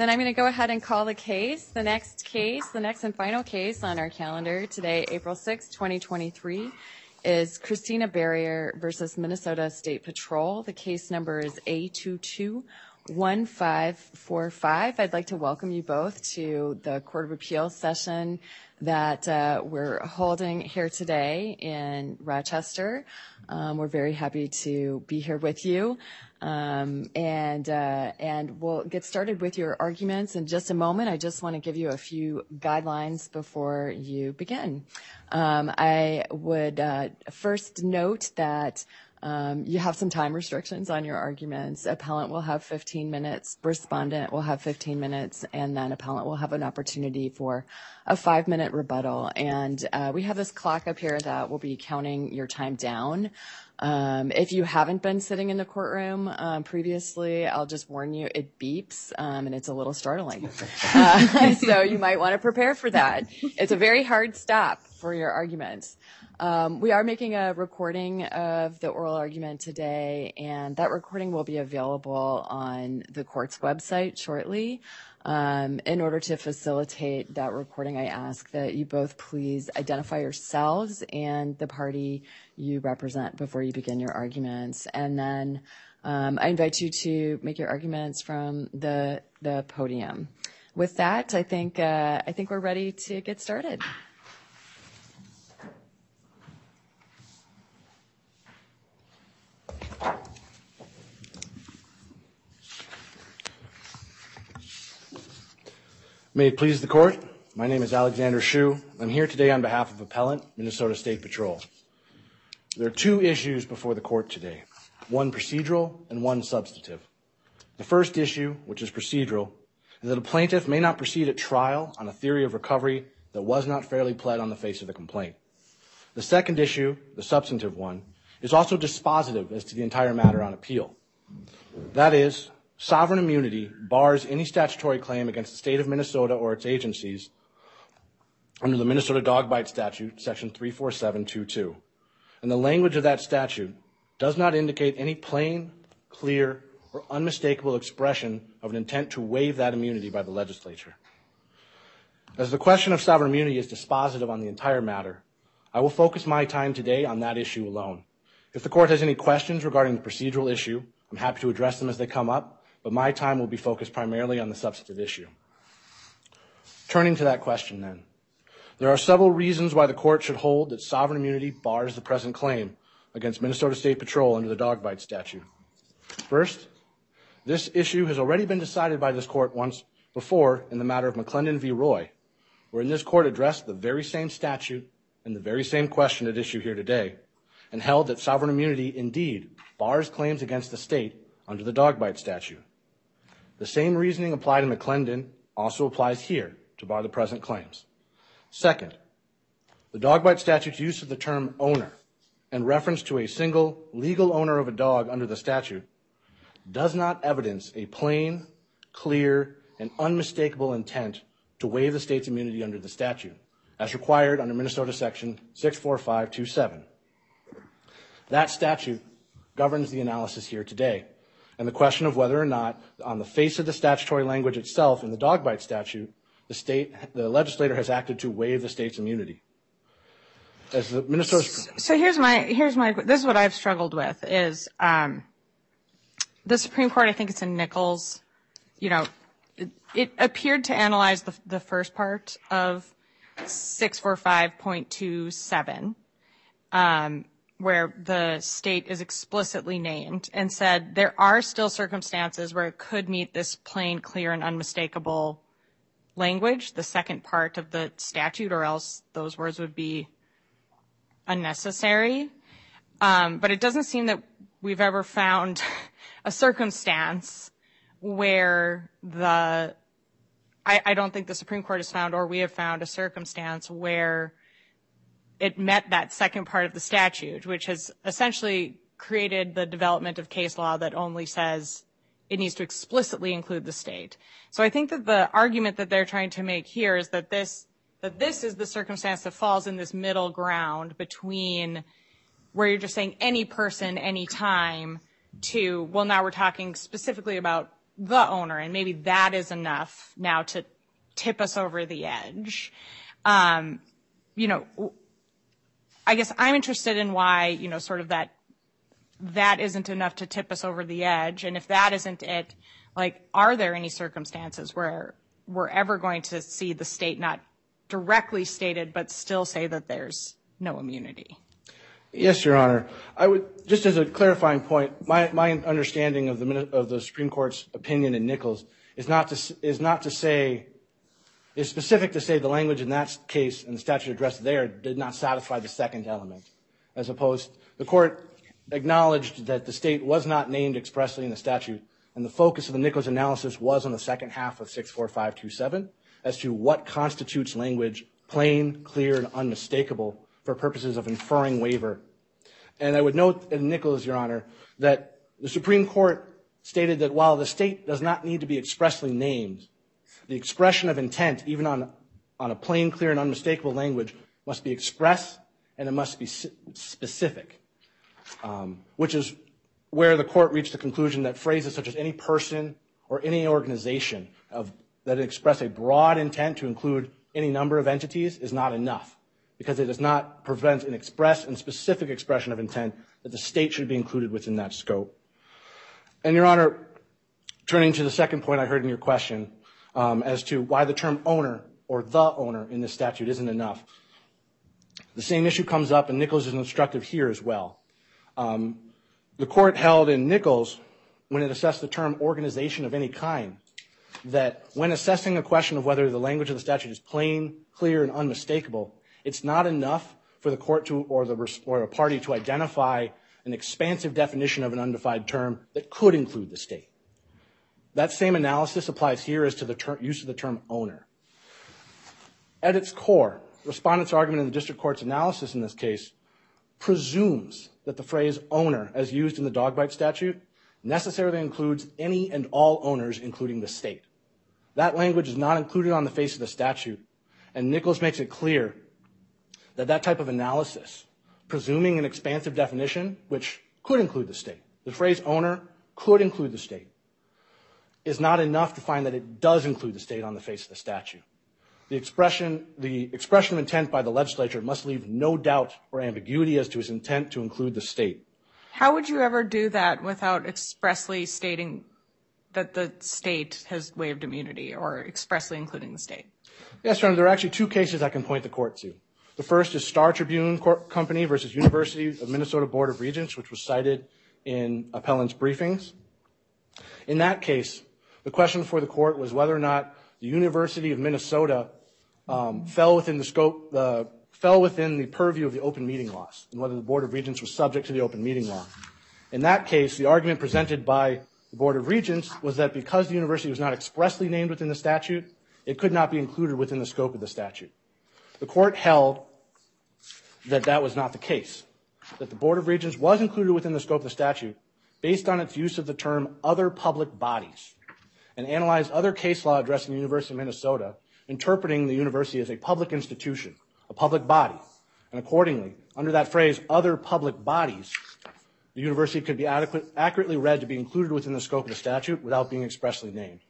Then I'm going to go ahead and call the case. The next and final case on our calendar today, April 6, 2023, is Christina Barrier versus Minnesota State Patrol. The case number is A221545. I'd like to welcome you both to the Court of Appeals session that we're holding here today in Rochester. We're very happy to be here with you. And we'll get started with your arguments in just a moment. I just want to give you a few guidelines before you begin. I would first note that you have some time restrictions on your arguments. Appellant will have 15 minutes, respondent will have 15 minutes, and then appellant will have an opportunity for a 5-minute rebuttal. And we have this clock up here that will be counting your time down. If you haven't been sitting in the courtroom previously, I'll just warn you, it beeps, and it's a little startling. So you might want to prepare for that. It's a very hard stop for your arguments. We are making a recording of the oral argument today, and that recording will be available on the court's website shortly. In order to facilitate that recording, I ask that you both please identify yourselves and the party you represent before you begin your arguments. And then I invite you to make your arguments from the podium. With that, I think we're ready to get started. May it please the court, my name is Alexander Hsu. I'm here today on behalf of Appellant, Minnesota State Patrol. There are two issues before the court today, one procedural and one substantive. The first issue, which is procedural, is that a plaintiff may not proceed at trial on a theory of recovery that was not fairly pled on the face of the complaint. The second issue, the substantive one, is also dispositive as to the entire matter on appeal. That is, sovereign immunity bars any statutory claim against the state of Minnesota or its agencies under the Minnesota Dog Bite Statute, section 34722. And the language of that statute does not indicate any plain, clear, or unmistakable expression of an intent to waive that immunity by the legislature. As the question of sovereign immunity is dispositive on the entire matter, I will focus my time today on that issue alone. If the court has any questions regarding the procedural issue, I'm happy to address them as they come up, but my time will be focused primarily on the substantive issue. Turning to that question then, there are several reasons why the court should hold that sovereign immunity bars the present claim against Minnesota State Patrol under the Dog Bite Statute. First, this issue has already been decided by this court once before in the matter of McClendon v. Roy, wherein this court addressed the very same statute and the very same question at issue here today, and held that sovereign immunity indeed bars claims against the state under the Dog Bite Statute. The same reasoning applied in McClendon also applies here to bar the present claims. Second, the Dog Bite Statute's use of the term owner and reference to a single legal owner of a dog under the statute does not evidence a plain, clear, and unmistakable intent to waive the state's immunity under the statute, as required under Minnesota section 64527. That statute governs the analysis here today, and the question of whether or not, on the face of the statutory language itself in the Dog Bite Statute, the legislator has acted to waive the state's immunity. As the Minnesota. So here's my. This is what I've struggled with is the Supreme Court. I think it's in Nichols. It appeared to analyze the first part of 645.27. Where the state is explicitly named and said there are still circumstances where it could meet this plain, clear, and unmistakable language, the second part of the statute, or else those words would be unnecessary. But it doesn't seem that we've ever found a circumstance where I don't think the Supreme Court has found, or we have found a circumstance where it met that second part of the statute, which has essentially created the development of case law that only says it needs to explicitly include the state. So I think that the argument that they're trying to make here is that this is the circumstance that falls in this middle ground between where you're just saying any person, any time, to, well, now we're talking specifically about the owner, and maybe that is enough now to tip us over the edge. You know, I guess I'm interested in why, you know, sort of that isn't enough to tip us over the edge. And if that isn't it, like, are there any circumstances where we're ever going to see the state not directly stated but still say that there's no immunity? Yes, Your Honor. I would, just as a clarifying point, my understanding of the Supreme Court's opinion in Nichols is specific to say the language in that case and the statute addressed there did not satisfy the second element. As opposed, the court acknowledged that the state was not named expressly in the statute, and the focus of the Nichols analysis was on the second half of 64527 as to what constitutes language plain, clear, and unmistakable for purposes of inferring waiver. And I would note in Nichols, Your Honor, that the Supreme Court stated that while the state does not need to be expressly named, the expression of intent, even on a plain, clear, and unmistakable language, must be express and it must be specific, which is where the court reached the conclusion that phrases such as any person or any organization that express a broad intent to include any number of entities is not enough, because it does not prevent an express and specific expression of intent that the state should be included within that scope. And, Your Honor, turning to the second point I heard in your question as to why the term owner or the owner in this statute isn't enough, the same issue comes up, and Nichols is instructive here as well. The court held in Nichols, when it assessed the term organization of any kind, that when assessing a question of whether the language of the statute is plain, clear, and unmistakable, it's not enough for the court to or a party to identify an expansive definition of an undefined term that could include the state. That same analysis applies here as to the use of the term owner. At its core, respondent's argument in the district court's analysis in this case presumes that the phrase owner, as used in the dog bite statute, necessarily includes any and all owners, including the state. That language is not included on the face of the statute, and Nichols makes it clear that that type of analysis, presuming an expansive definition, which could include the state, the phrase owner could include the state, is not enough to find that it does include the state on the face of the statute. The expression of intent by the legislature must leave no doubt or ambiguity as to its intent to include the state. How would you ever do that without expressly stating that the state has waived immunity or expressly including the state? Yes, Your Honor, there are actually two cases I can point the court to. The first is Star Tribune Company versus University of Minnesota Board of Regents, which was cited in appellant's briefings. In that case, the question before the court was whether or not the University of Minnesota fell within the purview of the open meeting laws, and whether the Board of Regents was subject to the open meeting law. In that case, the argument presented by the Board of Regents was that because the university was not expressly named within the statute, it could not be included within the scope of the statute. The court held that that was not the case, that the Board of Regents was included within the scope of the statute based on its use of the term other public bodies, and analyzed other case law addressing the University of Minnesota, interpreting the university as a public institution, a public body. And accordingly, under that phrase, other public bodies, the university could be accurately read to be included within the scope of the statute without being expressly named.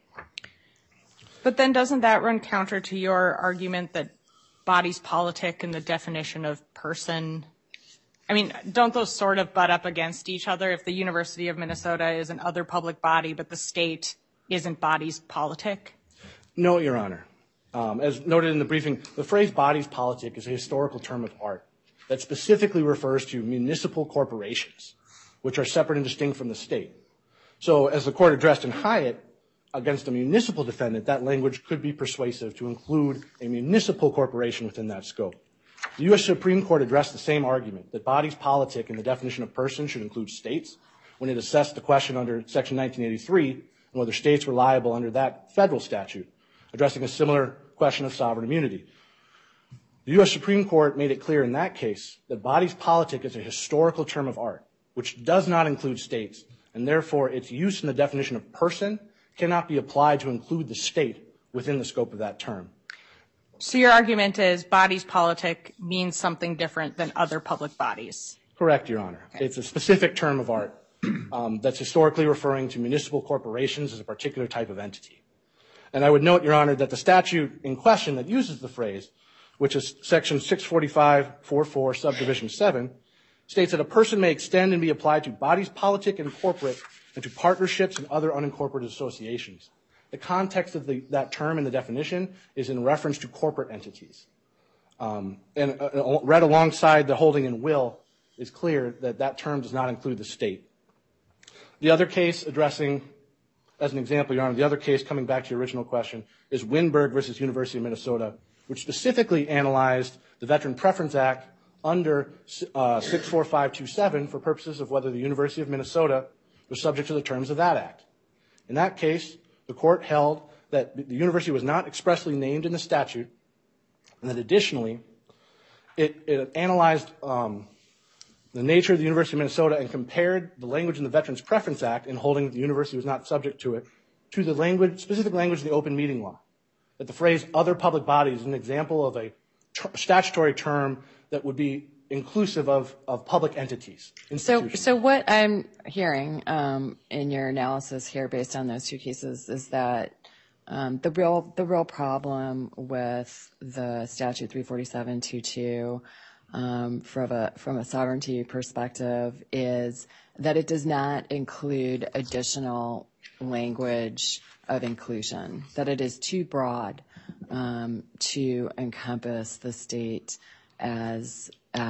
But then doesn't that run counter to your argument that bodies politic and the definition of person, I mean, don't those sort of butt up against each other? If the University of Minnesota is an other public body, but the state isn't bodies politic? No, Your Honor. As noted in the briefing, the phrase bodies politic is a historical term of art that specifically refers to municipal corporations, which are separate and distinct from the state. So as the court addressed in Hyatt, against a municipal defendant, that language could be persuasive to include a municipal corporation within that scope. The U.S. Supreme Court addressed the same argument, that bodies politic in the definition of person should include states, when it assessed the question under Section 1983 and whether states were liable under that federal statute, addressing a similar question of sovereign immunity. The U.S. Supreme Court made it clear in that case that bodies politic is a historical term of art, which does not include states, and therefore its use in the definition of person cannot be applied to include the state within the scope of that term. So your argument is bodies politic means something different than other public bodies? Correct, Your Honor. Okay. It's a specific term of art that's historically referring to municipal corporations as a particular type of entity. And I would note, Your Honor, that the statute in question that uses the phrase, which is Section 645.44, Subdivision 7, states that a person may extend and be applied to bodies, politic and corporate, and to partnerships and other unincorporated associations. The context of that term in the definition is in reference to corporate entities. And read alongside the holding in will is clear that that term does not include the state. The other case addressing, as an example, Your Honor, the other case coming back to your original question is Winberg versus University of Minnesota, which specifically analyzed the Veteran Preference Act under 64527 for purposes of whether the University of Minnesota was subject to the terms of that act. In that case, the court held that the university was not expressly named in the statute, and that additionally, it analyzed the nature of the University of Minnesota and compared the language in the Veterans Preference Act in holding that the university was not subject to it to the language, specific language of the open meeting law. That the phrase other public bodies is an example of a statutory term that would be inclusive of public entities. So what I'm hearing in your analysis here based on those two cases is that the real problem with the statute 347.22 from a sovereignty perspective is that it does not include additional language of inclusion, that it is too broad to encompass the state as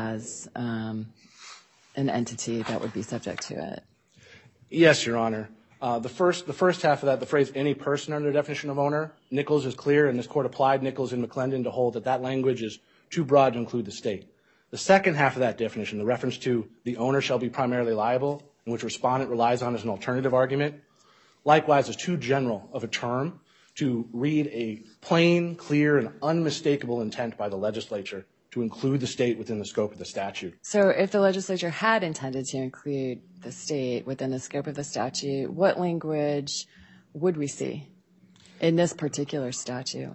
an entity that would be subject to it. Yes, Your Honor. The first half of that, the phrase any person under the definition of owner, Nichols is clear, and this court applied Nichols and McClendon to hold that that language is too broad to include the state. The second half of that definition, the reference to the owner shall be primarily liable, in which respondent relies on as an alternative argument, likewise is too general of a term to read a plain, clear, and unmistakable intent by the legislature to include the state within the scope of the statute. So if the legislature had intended to include the state within the scope of the statute, what language would we see in this particular statute?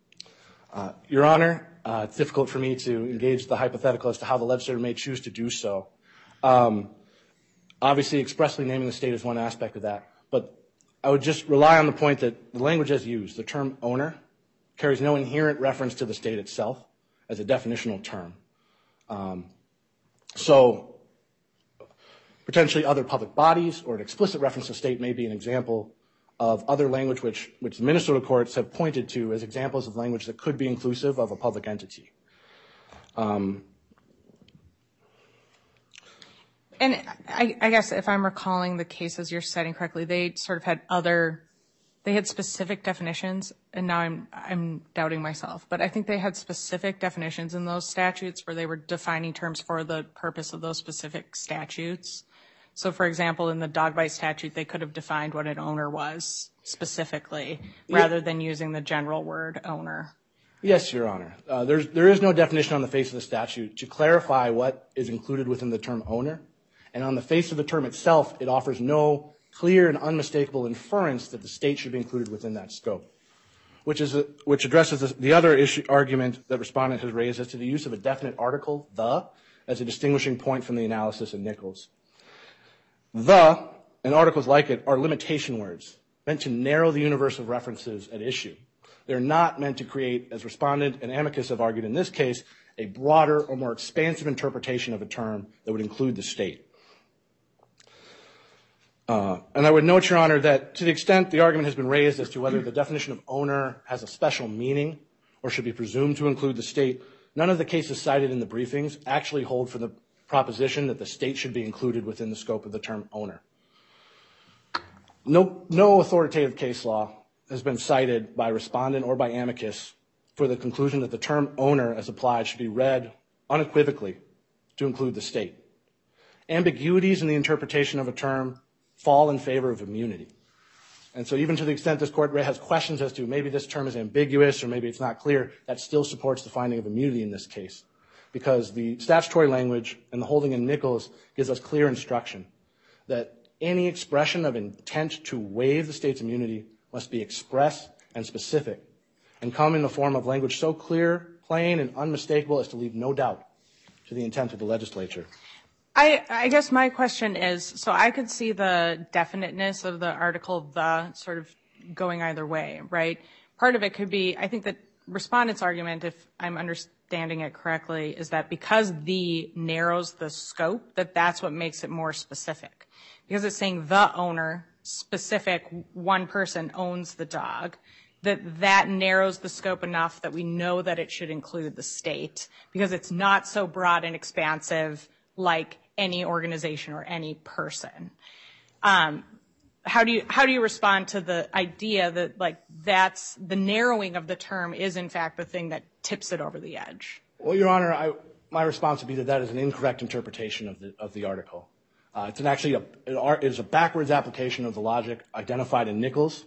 Your Honor, it's difficult for me to engage the hypothetical as to how the legislature may choose to do so. Obviously, expressly naming the state is one aspect of that, but I would just rely on the point that the language as used, the term owner, carries no inherent reference to the state itself as a definitional term. So potentially other public bodies or an explicit reference to state may be an example of other language which the Minnesota courts have pointed to as examples of language that could be inclusive of a public entity. And I guess if I'm recalling the cases you're citing correctly, they sort of had they had specific definitions, and now I'm doubting myself, but I think they had specific definitions in those statutes where they were defining terms for the purpose of those specific statutes. So, for example, in the dog bite statute, they could have defined what an owner was specifically rather than using the general word owner. Yes, Your Honor. There is no definition on the face of the statute to clarify what is included within the term owner. And on the face of the term itself, it offers no clear and unmistakable inference that the state should be included within that scope, which addresses the other argument that respondent has raised as to the use of a definite article, the, as a distinguishing point from the analysis of Nichols. The, and articles like it, are limitation words meant to narrow the universe of references at issue. They're not meant to create, as respondent and amicus have argued in this case, a broader or more expansive interpretation of a term that would include the state. And I would note, Your Honor, that to the extent the argument has been raised as to whether the definition of owner has a special meaning or should be presumed to include the state, none of the cases cited in the briefings actually hold for the proposition that the state should be included within the scope of the term owner. No authoritative case law has been cited by respondent or by amicus for the conclusion that the term owner as applied should be read unequivocally to include the state. Ambiguities in the interpretation of a term fall in favor of immunity. And so even to the extent this court has questions as to maybe this term is ambiguous or maybe it's not clear, that still supports the finding of immunity in this case, because the statutory language and the holding in Nichols gives us clear instruction that any expression of intent to waive the state's immunity must be express and specific and come in the form of language so clear, plain, and unmistakable as to leave no doubt to the intent of the legislature. I guess my question is, so I could see the definiteness of the article "the" sort of going either way, right? Part of it could be, I think that respondent's argument, if I'm understanding it correctly, is that because "the" narrows the scope, that's what makes it more specific. Because it's saying the owner, specific, one person owns the dog, that narrows the scope enough that we know that it should include the state, because it's not so broad and expansive like any organization or any person. How do you respond to the idea that that's the narrowing of the term is in fact the thing that tips it over the edge? Well, Your Honor, my response would be that is an incorrect interpretation of the article. It's a backwards application of the logic identified in Nichols.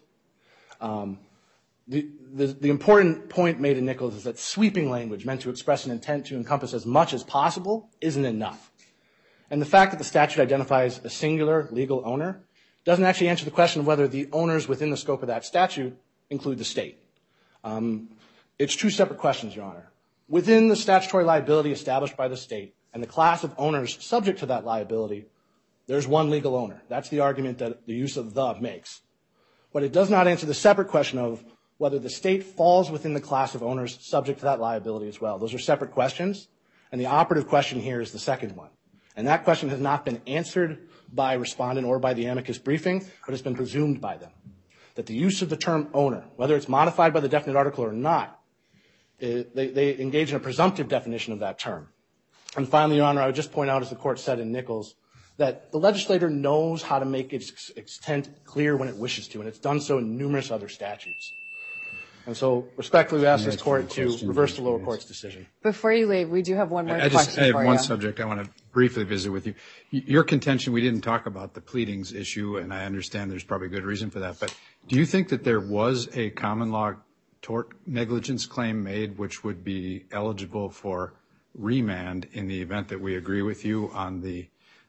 The important point made in Nichols is that sweeping language meant to express an intent to encompass as much as possible isn't enough. And the fact that the statute identifies a singular legal owner doesn't actually answer the question of whether the owners within the scope of that statute include the state. It's two separate questions, Your Honor. Within the statutory liability established by the state and the class of owners subject to that liability, there's one legal owner. That's the argument that the use of "the" makes. But it does not answer the separate question of whether the state falls within the class of owners subject to that liability as well. Those are separate questions, and the operative question here is the second one. And that question has not been answered by respondent or by the amicus briefing, but has been presumed by them. That the use of the term owner, whether it's modified by the definite article or not, they engage in a presumptive definition of that term. And finally, Your Honor, I would just point out, as the court said in Nichols, that the legislator knows how to make its intent clear when it wishes to, and it's done so in numerous other statutes. And so, respectfully, we ask this court to reverse the lower court's decision. Before you leave, we do have one more question for you. I have one subject I want to briefly visit with you. Your contention, we didn't talk about the pleadings issue, and I understand there's probably good reason for that, but do you think that there was a common law tort negligence claim made which would be eligible for remand in the event that we agree with you on the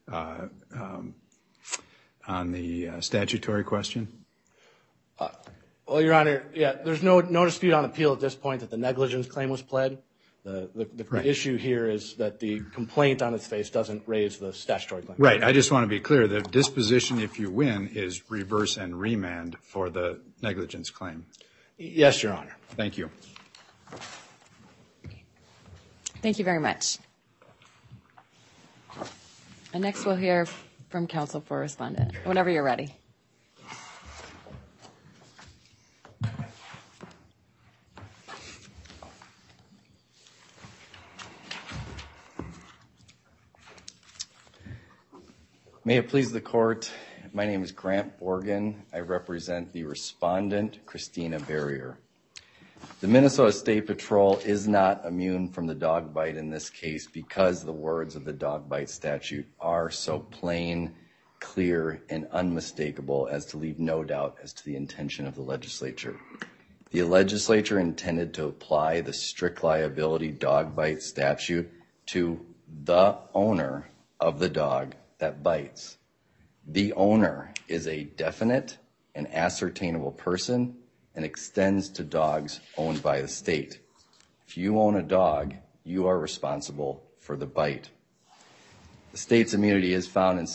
statutory question? Well, Your Honor, yeah, there's no dispute on appeal at this point that the negligence claim was pled. The issue here is that the complaint on its face doesn't raise the statutory claim. Right. I just want to be clear. The disposition, if you win, is reverse and remand for the negligence claim. Yes, Your Honor. Thank you. Thank you very much. And next we'll hear from counsel for respondent, whenever you're ready. May it please the court, my name is Grant Borgen. I represent the respondent, Christina Barrier. The Minnesota State Patrol is not immune from the dog bite in this case because the words of the dog bite statute are so plain, clear, and unmistakable as to leave no doubt as to the intention of the legislature. The legislature intended to apply the strict liability dog bite statute to the owner of the dog that bites. The owner is a definite and ascertainable person and extends to dogs owned by the state. If you own a dog, you are responsible for the bite. The state's immunity is found in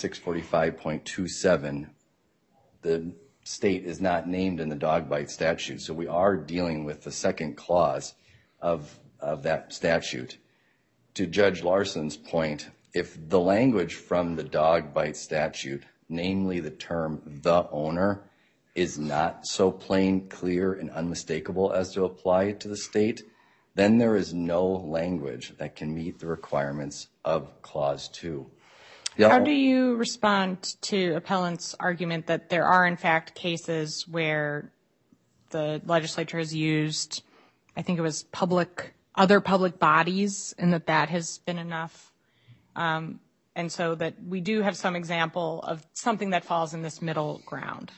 645.27. The state is not named in the dog bite statute, so we are dealing with the second clause of that statute. To Judge Larson's point, if the language from the dog bite statute, namely the term the owner, is not so plain, clear, and unmistakable as to apply to the state, then there is no language that can meet the requirements of Clause 2. How do you respond to appellant's argument that there are, in fact, cases where the legislature has used, I think it was other public bodies, and that has been enough? And so that we do have some example of something that falls in this middle ground.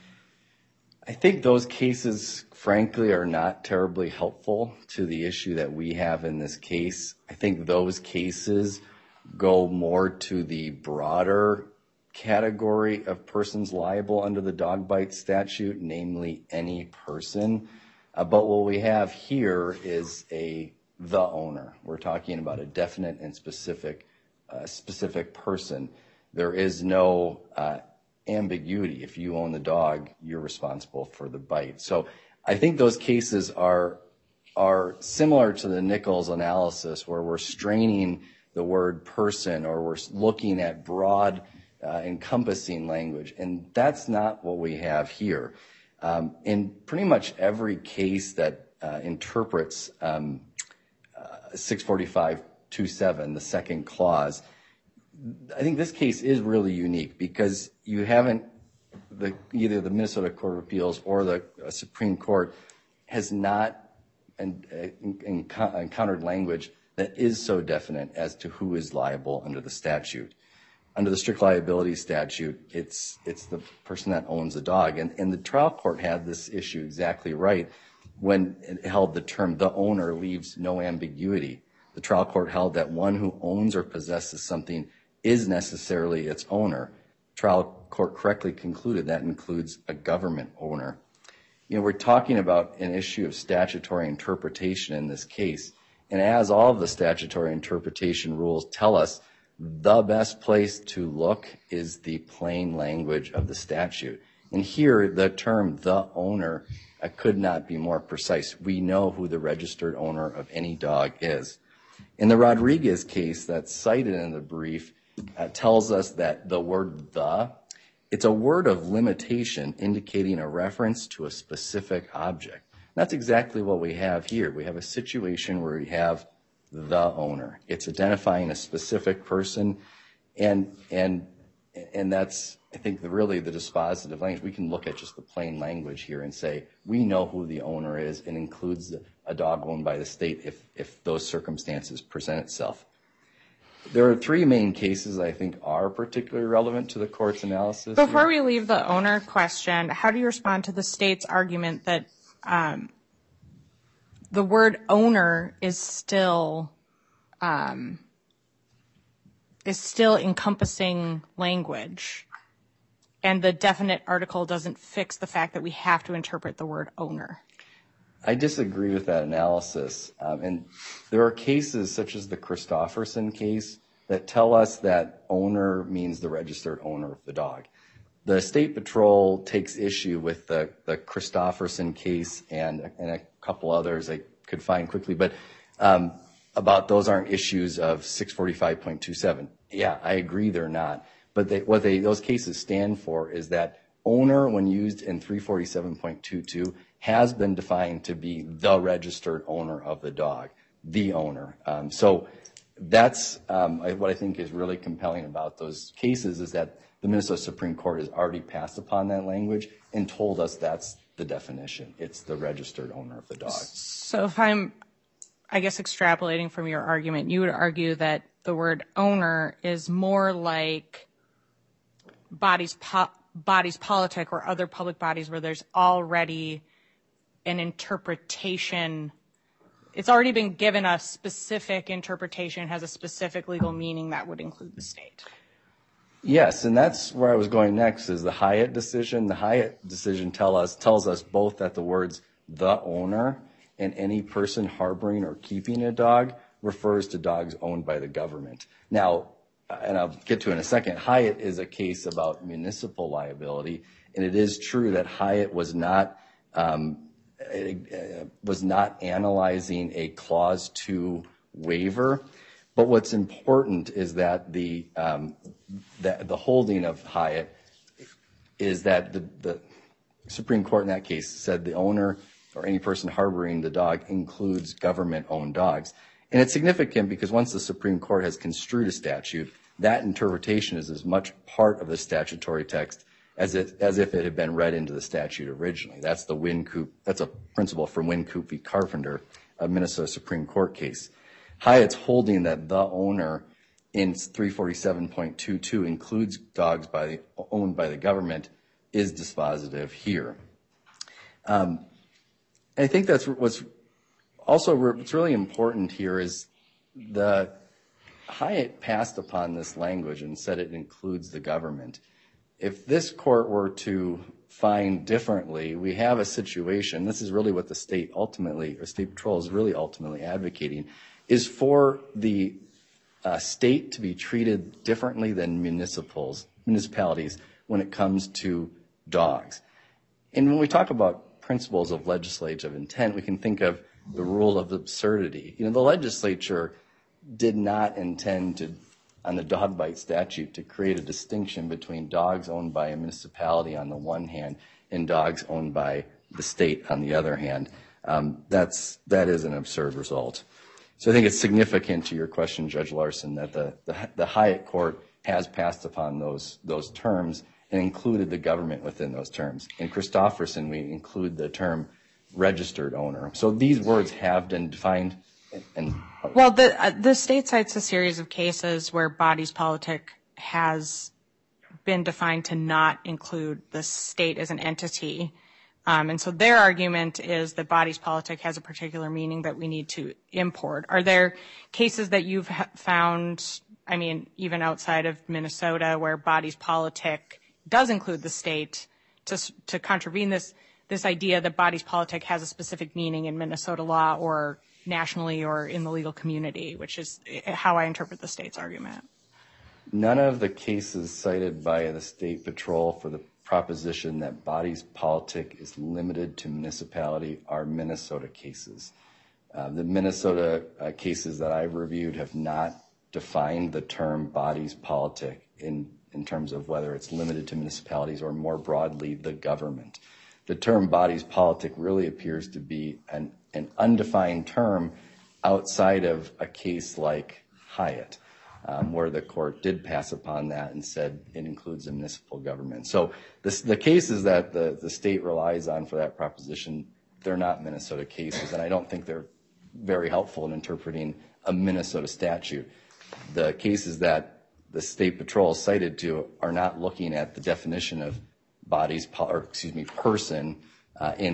I think those cases, frankly, are not terribly helpful to the issue that we have in this case. I think those cases go more to the broader category of persons liable under the dog bite statute, namely any person. But what we have here is the owner. We're talking about a definite and specific specific person. There is no ambiguity. If you own the dog, you're responsible for the bite. So I think those cases are similar to the Nichols analysis, where we're straining the word person, or we're looking at broad encompassing language, and that's not what we have here. In pretty much every case that interprets 645.27, the second clause, I think this case is really unique because you haven't, either the Minnesota Court of Appeals or the Supreme Court has not encountered language that is so definite as to who is liable under the statute. Under the strict liability statute, it's the person that owns the dog. And the trial court had this issue exactly right when it held the term "the owner" leaves no ambiguity. The trial court held that one who owns or possesses something is necessarily its owner. Trial court correctly concluded that includes a government owner. You know, we're talking about an issue of statutory interpretation in this case. And as all of the statutory interpretation rules tell us, the best place to look is the plain language of the statute. And here, the term "the owner" could not be more precise. We know who the registered owner of any dog is. In the Rodriguez case that's cited in the brief, tells us that the word "the," it's a word of limitation indicating a reference to a specific object. That's exactly what we have here. We have a situation where we have the owner. It's identifying a specific person, and that's, I think, really the dispositive language. We can look at just the plain language here and say, we know who the owner is, and includes a dog owned by the state if those circumstances present itself. There are three main cases I think are particularly relevant to the court's analysis. Before we leave the owner question, how do you respond to the state's argument that the word "owner" is still encompassing language, and the definite article doesn't fix the fact that we have to interpret the word "owner"? I disagree with that analysis. And there are cases such as the Christofferson case that tell us that owner means the registered owner of the dog. The State Patrol takes issue with the Christofferson case and a couple others I could find quickly, but about those aren't issues of 645.27. Yeah, I agree they're not. But those cases stand for is that owner, when used in 347.22, has been defined to be the registered owner of the dog, the owner. So that's what I think is really compelling about those cases, is that the Minnesota Supreme Court has already passed upon that language and told us that's the definition. It's the registered owner of the dog. So if I'm, I guess, extrapolating from your argument, you would argue that the word "owner" is more like bodies politic or other public bodies where there's already an interpretation. It's already been given a specific interpretation, has a specific legal meaning that would include the state. Yes, and that's where I was going next, is the Hyatt decision. The Hyatt decision tells us both that the words "the owner" and "any person harboring or keeping a dog" refers to dogs owned by the government. Now, and I'll get to in a second, Hyatt is a case about municipal liability, and it is true that Hyatt was not analyzing a Clause 2 waiver. But what's important is that the holding of Hyatt is that the Supreme Court in that case said the owner or any person harboring the dog includes government-owned dogs. And it's significant because once the Supreme Court has construed a statute, that interpretation is as much part of the statutory text as if it had been read into the statute originally. That's that's a principle from Wynkoop v. Carpenter, a Minnesota Supreme Court case. Hyatt's holding that the owner in 347.22 includes dogs owned by the government is dispositive here. I think that's what's really important here is the Hyatt passed upon this language and said it includes the government. If this court were to find differently, we have a situation, this is really what the state Patrol is really ultimately advocating, is for the state to be treated differently than municipalities when it comes to dogs. And when we talk about principles of legislative intent, we can think of the rule of absurdity. You know, the legislature did not intend to, on the dog bite statute, to create a distinction between dogs owned by a municipality on the one hand and dogs owned by the state on the other hand. That is an absurd result. So I think it's significant to your question, Judge Larson, that the Hyatt Court has passed upon those terms and included the government within those terms. In Christofferson, we include the term registered owner. So these words have been defined. Well, the state cites a series of cases where bodies politic has been defined to not include the state as an entity. And so their argument is that bodies politic has a particular meaning that we need to import. Are there cases that you've found, I mean, even outside of Minnesota, where bodies politic does include the state to contravene this idea that bodies politic has a specific meaning in Minnesota law or nationally or in the legal community, which is how I interpret the state's argument? None of the cases cited by the State Patrol for the proposition that bodies politic is limited to municipality are Minnesota cases. The Minnesota cases that I've reviewed have not defined the term bodies politic in terms of whether it's limited to municipalities or more broadly the government. The term bodies politic really appears to be an undefined term outside of a case like Hyatt, where the court did pass upon that and said it includes a municipal government. So the cases that the state relies on for that proposition, they're not Minnesota cases, and I don't think they're very helpful in interpreting a Minnesota statute. The cases that the State Patrol cited to are not looking at the definition of person in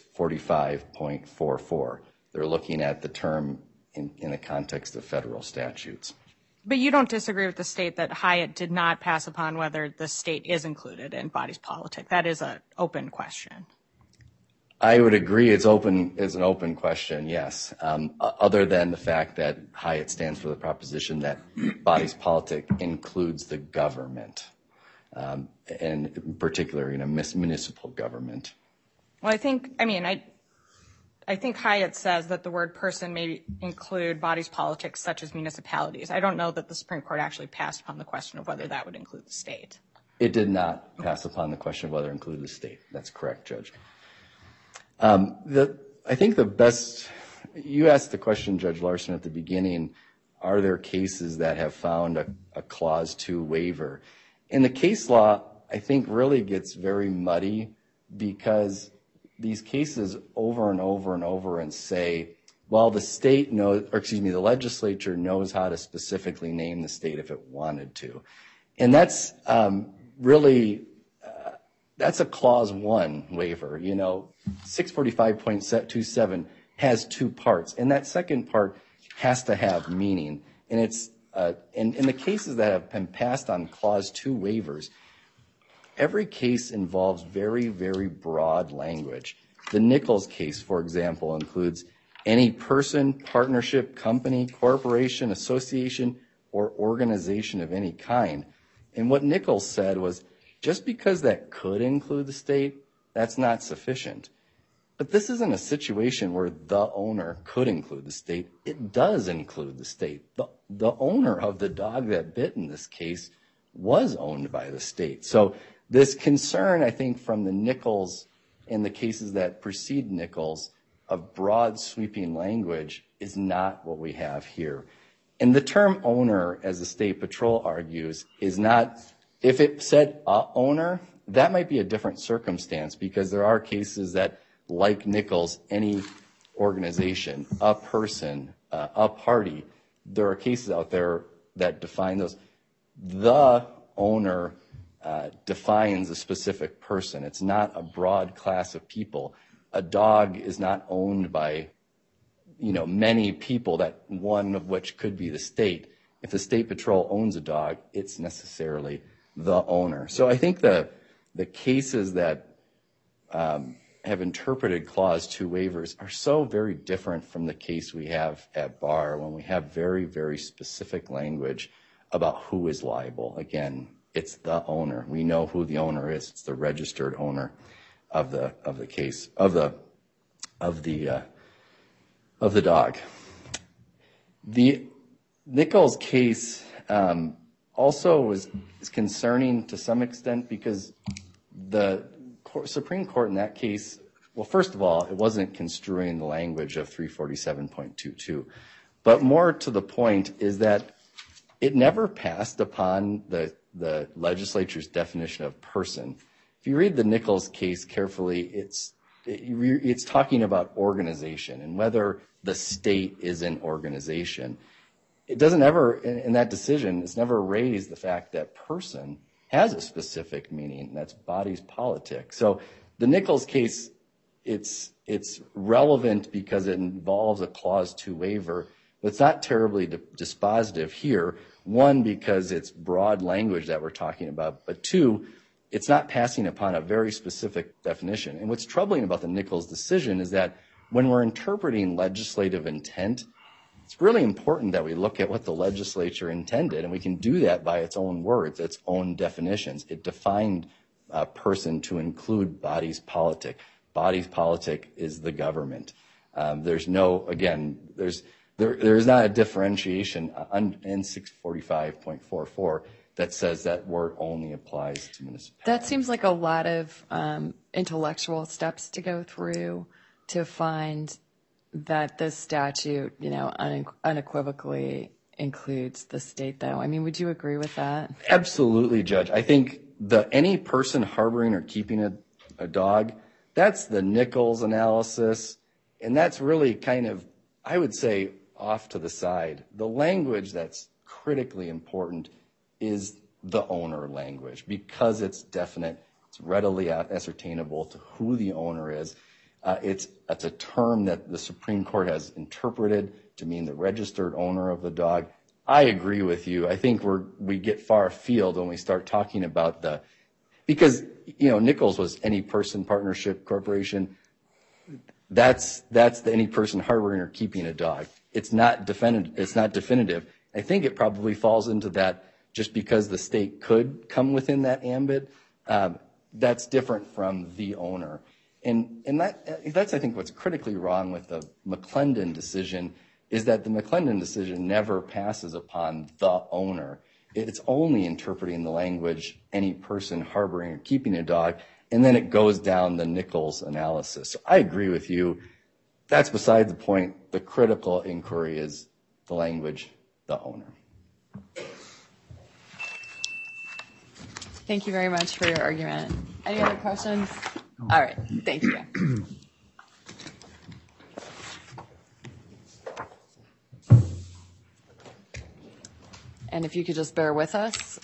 645.44. They're looking at the term in the context of federal statutes. But you don't disagree with the state that Hyatt did not pass upon whether the state is included in bodies politic. That is an open question. I would agree it's an open question, yes, other than the fact that Hyatt stands for the proposition that bodies politic includes the government, and in particular, municipal government. Well, I think Hyatt says that the word person may include bodies politic such as municipalities. I don't know that the Supreme Court actually passed upon the question of whether that would include the state. It did not pass upon the question of whether it included the state. That's correct, Judge. I think you asked the question, Judge Larson, at the beginning, are there cases that have found a Clause 2 waiver? And the case law, I think, really gets very muddy because these cases over and over and over and say, well, the legislature knows how to specifically name the state if it wanted to. And that's that's a Clause 1 waiver. 645.27 has two parts, and that second part has to have meaning. And it's in the cases that have been passed on Clause 2 waivers, every case involves very, very broad language. The Nichols case, for example, includes any person, partnership, company, corporation, association, or organization of any kind. And what Nichols said was, just because that could include the state, that's not sufficient. But this isn't a situation where the owner could include the state. It does include the state. The owner of the dog that bit in this case was owned by the state. So this concern, I think, from the Nichols and the cases that precede Nichols of broad sweeping language is not what we have here. And the term owner, as the State Patrol argues, is not, if it said owner, that might be a different circumstance because there are cases that, like Nichols, any organization, a person, a party, there are cases out there that define those. The owner defines a specific person. It's not a broad class of people. A dog is not owned by, many people, that one of which could be the state. If the State Patrol owns a dog, it's necessarily the owner. So I think the cases that have interpreted Clause 2 waivers are so very different from the case we have at bar when we have very, very specific language about who is liable. Again, it's the owner. We know who the owner is. It's the registered owner of the case of the dog. The Nichols case also is concerning to some extent because the Supreme Court in that case, well, first of all, it wasn't construing the language of 347.22, but more to the point is that it never passed upon the legislature's definition of person. If you read the Nichols case carefully, it's talking about organization and whether the state is an organization. It doesn't ever, in that decision, it's never raised the fact that person has a specific meaning, and that's bodies politic. So the Nichols case, it's relevant because it involves a Clause 2 waiver, but it's not terribly dispositive here. One, because it's broad language that we're talking about, but two, it's not passing upon a very specific definition. And what's troubling about the Nichols decision is that when we're interpreting legislative intent, it's really important that we look at what the legislature intended, and we can do that by its own words, its own definitions. It defined a person to include bodies politic. Bodies politic is the government. There's not a differentiation in 645.44 that says that word only applies to municipalities. That seems like a lot of intellectual steps to go through to find that this statute, unequivocally includes the state, though. I mean, would you agree with that? Absolutely, Judge. I think any person harboring or keeping a dog, that's the Nichols analysis, and that's really kind of, I would say, off to the side. The language that's critically important is the owner language because it's definite, it's readily ascertainable to who the owner is. It's a term that the Supreme Court has interpreted to mean the registered owner of the dog. I agree with you. I think we get far afield when we start talking about because Nichols was any person partnership corporation. That's the any person harboring or keeping a dog. It's not definitive. I think it probably falls into that just because the state could come within that ambit. That's different from the owner. And that's, I think, what's critically wrong with the McClendon decision is that the McClendon decision never passes upon the owner. It's only interpreting the language, any person harboring or keeping a dog, and then it goes down the Nichols analysis. So I agree with you. That's beside the point. The critical inquiry is the language, the owner. Thank you very much for your argument. Any other questions? All right. Thank you. And if you could just bear with us.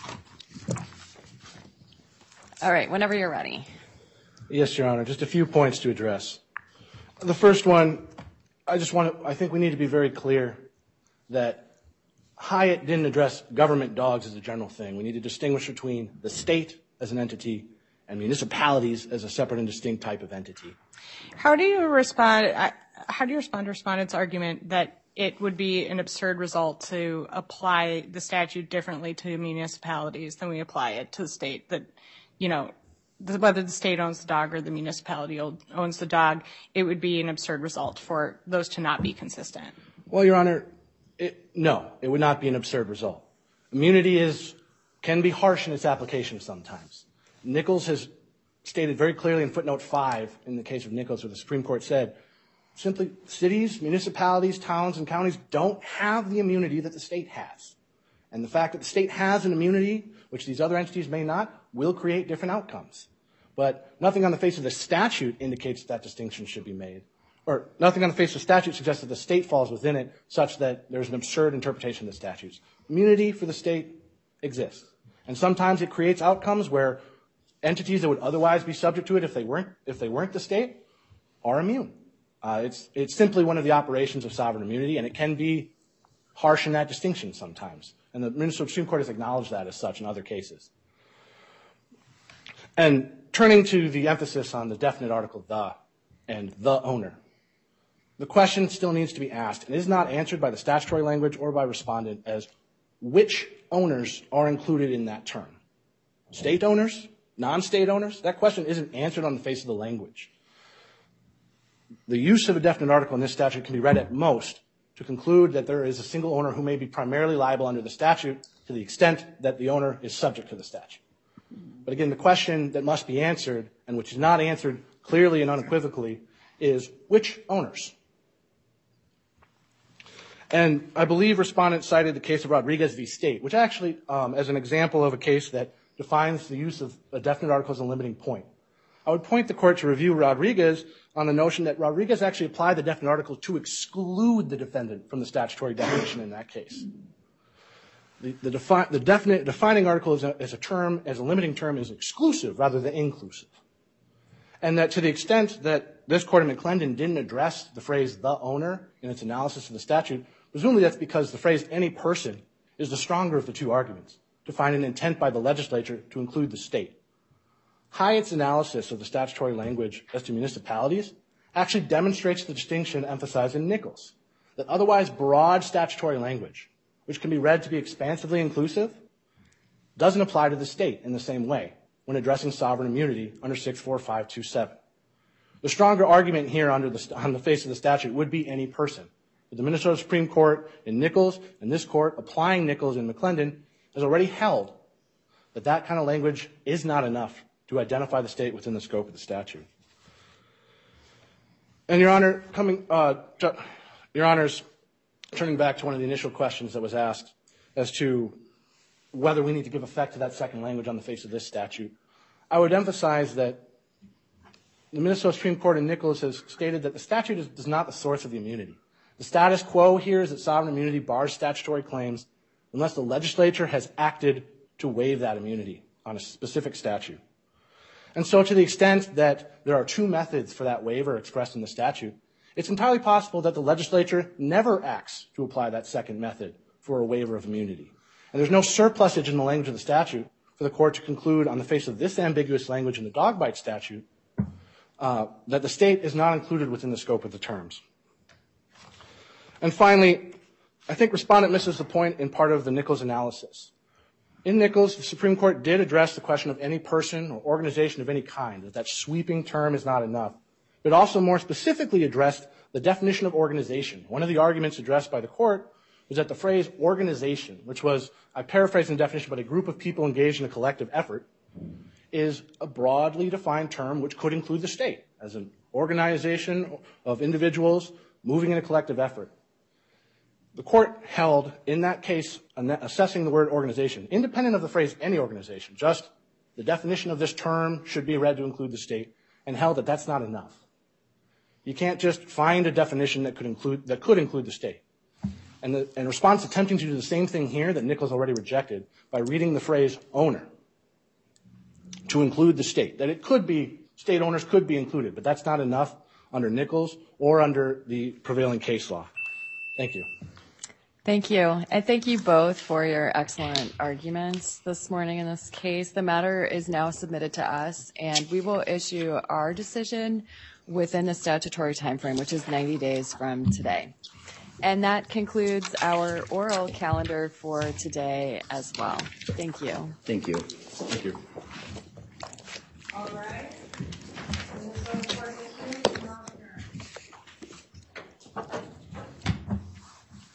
All right. Whenever you're ready. Yes, Your Honor. Just a few points to address. The first one, I think we need to be very clear that Hyatt didn't address government dogs as a general thing. We need to distinguish between the state as an entity and municipalities as a separate and distinct type of entity. How do you respond to respondent's argument that it would be an absurd result to apply the statute differently to municipalities than we apply it to the state? That, whether the state owns the dog or the municipality owns the dog, it would be an absurd result for those to not be consistent. Well, Your Honor, no, it would not be an absurd result. Immunity can be harsh in its application sometimes. Nichols has stated very clearly in footnote 5 in the case of Nichols where the Supreme Court said, simply cities, municipalities, towns, and counties don't have the immunity that the state has. And the fact that the state has an immunity, which these other entities may not, will create different outcomes. But nothing on the face of the statute indicates that distinction should be made. Or nothing on the face of the statute suggests that the state falls within it such that there's an absurd interpretation of the statutes. Immunity for the state exists. And sometimes it creates outcomes where entities that would otherwise be subject to it if they weren't the state are immune. It's simply one of the operations of sovereign immunity, and it can be harsh in that distinction sometimes. And the Minnesota Supreme Court has acknowledged that as such in other cases. And turning to the emphasis on the definite article the, and the owner. The question still needs to be asked and is not answered by the statutory language or by respondent as which owners are included in that term. State owners? Non-state owners? That question isn't answered on the face of the language. The use of a definite article in this statute can be read at most to conclude that there is a single owner who may be primarily liable under the statute to the extent that the owner is subject to the statute. But again, the question that must be answered, and which is not answered clearly and unequivocally, is which owners? And I believe respondents cited the case of Rodriguez v. State, which actually, as an example of a case that defines the use of a definite article as a limiting point. I would point the court to review Rodriguez on the notion that Rodriguez actually applied the definite article to exclude the defendant from the statutory definition in that case. The defining article as a limiting term is exclusive rather than inclusive. And that to the extent that this court in McClendon didn't address the phrase the owner in its analysis of the statute, presumably that's because the phrase any person is the stronger of the two arguments to find an intent by the legislature to include the state. Hyatt's analysis of the statutory language as to municipalities actually demonstrates the distinction emphasized in Nichols, that otherwise broad statutory language, which can be read to be expansively inclusive, doesn't apply to the state in the same way when addressing sovereign immunity under 64527. The stronger argument here on the face of the statute would be any person. But the Minnesota Supreme Court in Nichols and this court applying Nichols in McClendon has already held that that kind of language is not enough to identify the state within the scope of the statute. And Your Honor, Your Honors, turning back to one of the initial questions that was asked as to whether we need to give effect to that second language on the face of this statute, I would emphasize that the Minnesota Supreme Court in Nichols has stated that the statute is not the source of the immunity. The status quo here is that sovereign immunity bars statutory claims unless the legislature has acted to waive that immunity on a specific statute. And so to the extent that there are two methods for that waiver expressed in the statute, it's entirely possible that the legislature never acts to apply that second method for a waiver of immunity. And there's no surplusage in the language of the statute for the court to conclude on the face of this ambiguous language in the dog bite statute that the state is not included within the scope of the terms. And finally, I think respondent misses the point in part of the Nichols analysis. In Nichols, the Supreme Court did address the question of any person or organization of any kind, that sweeping term is not enough, but also more specifically addressed the definition of organization. One of the arguments addressed by the court was that the phrase organization, which was, I paraphrase the definition, but a group of people engaged in a collective effort, is a broadly defined term which could include the state as an organization of individuals moving in a collective effort. The court held in that case, assessing the word organization, independent of the phrase any organization, just the definition of this term should be read to include the state, and held that that's not enough. You can't just find a definition that could include the state. And in response, attempting to do the same thing here that Nichols already rejected by reading the phrase owner to include the state, that it could be, state owners could be included, but that's not enough under Nichols or under the prevailing case law. Thank you. Thank you. And thank you both for your excellent arguments this morning in this case. The matter is now submitted to us, and we will issue our decision within the statutory timeframe, which is 90 days from today. And that concludes our oral calendar for today as well. Thank you. Thank you. Thank you. All right.